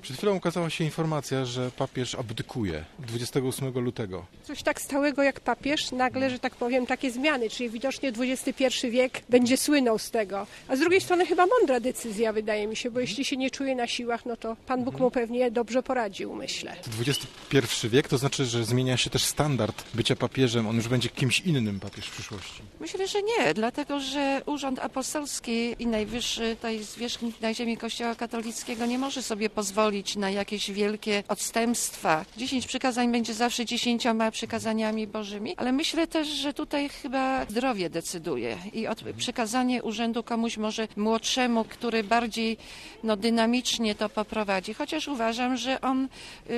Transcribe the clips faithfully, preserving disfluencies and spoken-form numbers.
Przed chwilą ukazała się informacja, że papież abdykuje dwudziestego ósmego lutego. Coś tak stałego jak papież, nagle, że tak powiem, takie zmiany, czyli widocznie dwudziesty pierwszy wiek będzie słynął z tego. A z drugiej strony chyba mądra decyzja, wydaje mi się, bo jeśli się nie czuje na siłach, no to Pan Bóg mu pewnie dobrze poradził, myślę. dwudziesty pierwszy wiek to znaczy, że zmienia się też standard bycia papieżem, on już będzie kimś innym papież w przyszłości. Myślę, że nie, dlatego że Urząd Apostolski i najwyższy tutaj zwierzchnik na ziemi Kościoła katolickiego nie może sobie pozwolić na jakieś wielkie odstępstwa. Dziesięć przykazań będzie zawsze dziesięcioma przykazaniami bożymi, ale myślę też, że tutaj chyba zdrowie decyduje i od przekazanie urzędu komuś może młodszemu, który bardziej no, dynamicznie to poprowadzi. Chociaż uważam, że on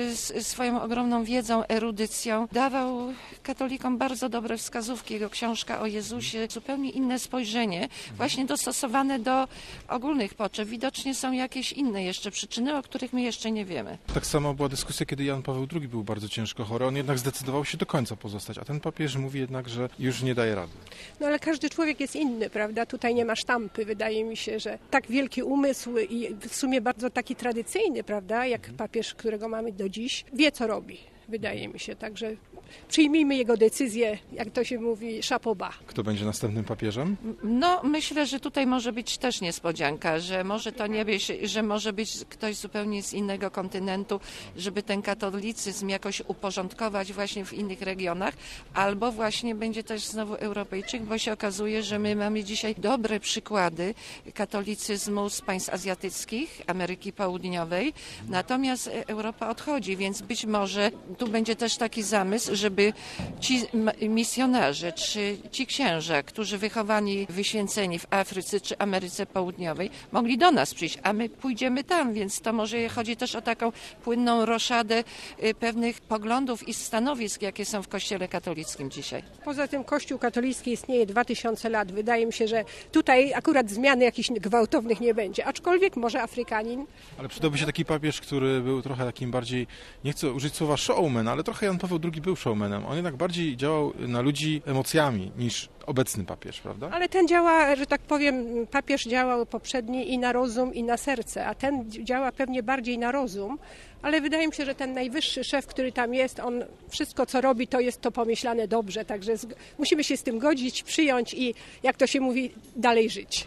z swoją ogromną wiedzą, erudycją dawał katolikom bardzo dobre wskazówki. Jego książka o Jezusie, zupełnie inne spojrzenie, właśnie dostosowane do ogólnych potrzeb. Widocznie są jakieś inne jeszcze przyczyny, o których my jeszcze nie wiemy. Tak samo była dyskusja, kiedy Jan Paweł drugi był bardzo ciężko chory. On jednak zdecydował się do końca pozostać, a ten papież mówi jednak, że już nie daje rady. No ale każdy człowiek jest inny, prawda? Tutaj nie ma sztampy. Wydaje mi się, że tak wielki umysł i w sumie bardzo taki tradycyjny, prawda, jak papież, którego mamy do dziś, wie co robi. Wydaje mi się, także przyjmijmy jego decyzję, jak to się mówi, chapeau bas. Kto będzie następnym papieżem? No, myślę, że tutaj może być też niespodzianka, że może to nie być, że może być ktoś zupełnie z innego kontynentu, żeby ten katolicyzm jakoś uporządkować właśnie w innych regionach, albo właśnie będzie też znowu Europejczyk, bo się okazuje, że my mamy dzisiaj dobre przykłady katolicyzmu z państw azjatyckich, Ameryki Południowej, natomiast Europa odchodzi, więc być może tu będzie też taki zamysł, żeby ci misjonarze, czy ci księża, którzy wychowani, wyświęceni w Afryce czy Ameryce Południowej, mogli do nas przyjść, a my pójdziemy tam, więc to może chodzi też o taką płynną roszadę pewnych poglądów i stanowisk, jakie są w Kościele katolickim dzisiaj. Poza tym Kościół katolicki istnieje dwa tysiące lat. Wydaje mi się, że tutaj akurat zmiany jakichś gwałtownych nie będzie, aczkolwiek może Afrykanin. Ale przydałby się taki papież, który był trochę takim bardziej, nie chcę użyć słowa showman, ale trochę Jan Paweł drugi był showmanem. On jednak bardziej działał na ludzi emocjami niż obecny papież, prawda? Ale ten działa, że tak powiem, papież działał poprzedni i na rozum, i na serce, a ten działa pewnie bardziej na rozum, ale wydaje mi się, że ten najwyższy szef, który tam jest, on wszystko co robi, to jest to pomyślane dobrze, także z, musimy się z tym godzić, przyjąć i, jak to się mówi, dalej żyć.